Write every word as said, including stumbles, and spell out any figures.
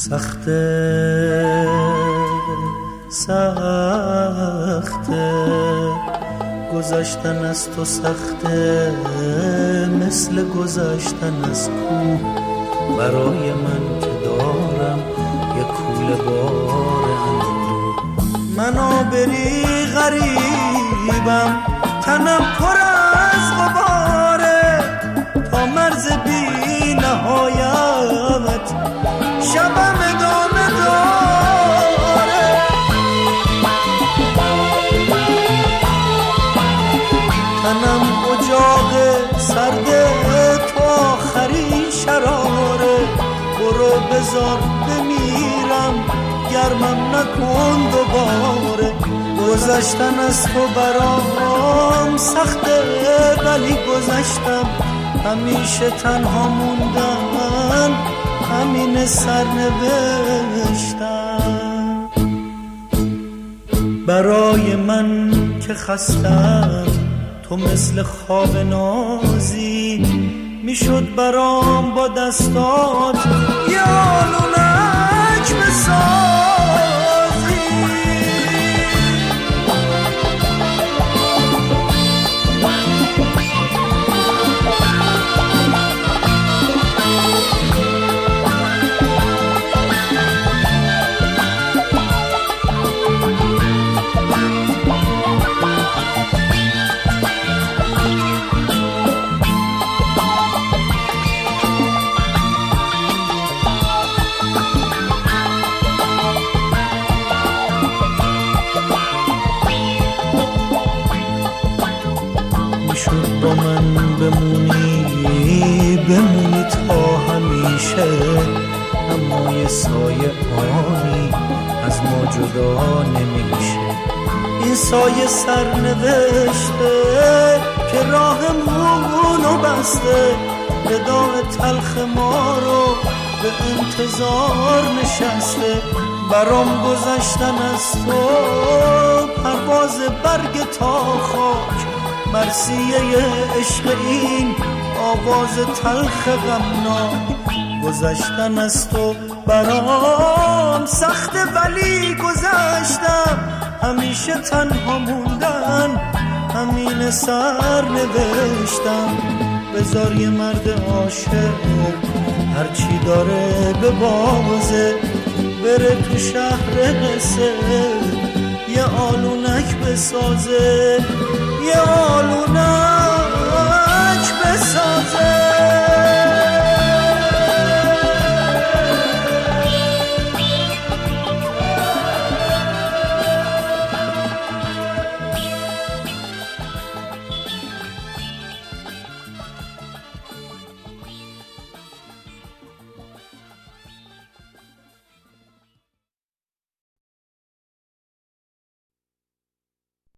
سخته سخته گذشتن از تو سخته، مثل گذشتن از کوه برای من که دارم یک کوله بار اندوه. من آبری غریبم، تنم پر از غباره، تا مرز بی نهایت شبم ادامه داره. تنم اجاق سرده تو آخرین شراره، برو بذار بمیرم گرمم نکن دوباره. گذشتن از تو برام سخته ولی گذشتم، همیشه تنها موندن همین سرنوشتم. برای من که خستم تو مثل خواب نازی، میشد برام با دستات یه آلونک بسازی. با من بمونی بمونی تا همیشه، اما یه سایه آنی از ما جدا نمیشه. این سایه سرنوشته که راهمونو بسته، وداع تلخ ما رو به انتظار نشسته. برام گذشتن از تو پرواز برگ تا خاک، مرثیه عشق این آواز تلخ غمناک. گذشتن از تو برام سخته ولی گذشتم، همیشه تنها موندن همین سر نوشتم. بذار یه مرد عاشق هرچی داره به بازه، بره تو شهر قصه یه آلونک بسازه، یه آلونک